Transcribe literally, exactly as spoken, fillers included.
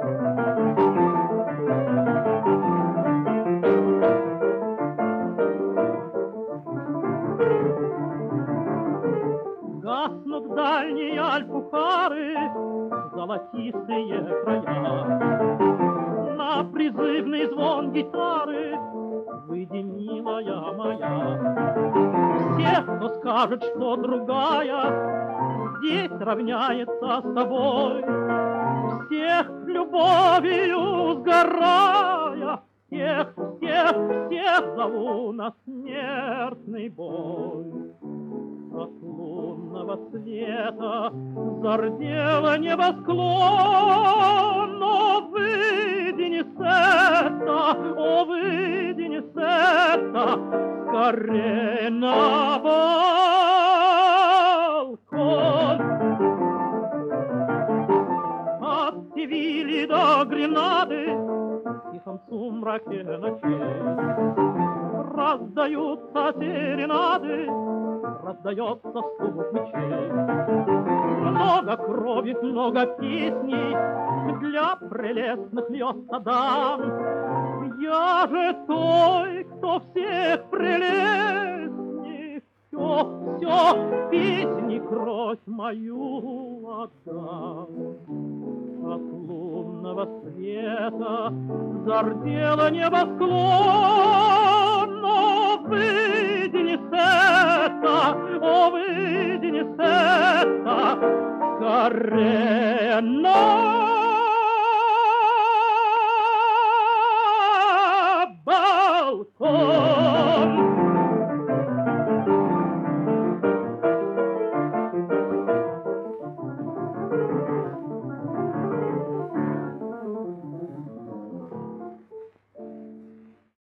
Гаснут дальние альпухары, золотистые края. На призывный звон гитары выйди, милая моя. Все, кто скажет, что другая, здесь равняется с тобой. Всех любовью сгорая, всех, всех, всех зову на смертный бой. От лунного света зардело небосклон, но выйди не с это, о, выйди не с это, скорей на балкон. От Севили до Гренады в тихом сумраке ночей раздаются серенады, раздается стук мечей. Много крови, много песней для прелестных льется дам. Я же той, кто всех прелестней, все, все, песни кровь мою отдам. От лунного света зардело небосклон, но выйди не с это, о, выйди не с это, скорее на